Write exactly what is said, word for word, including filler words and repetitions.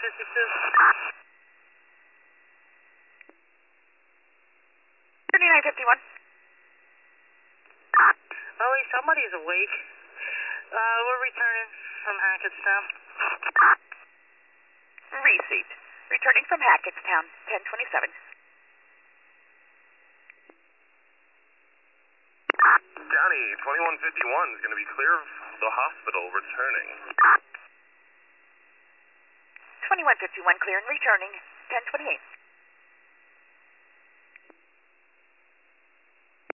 fifty-two. thirty-nine fifty-one. Ollie, somebody's awake. Uh, we're returning from Hackettstown. Received. Returning from Hackettstown, ten twenty-seven. Downey, twenty-one fifty-one is going to be clear of the hospital, returning. twenty-one fifty-one clear and returning, ten twenty-eight.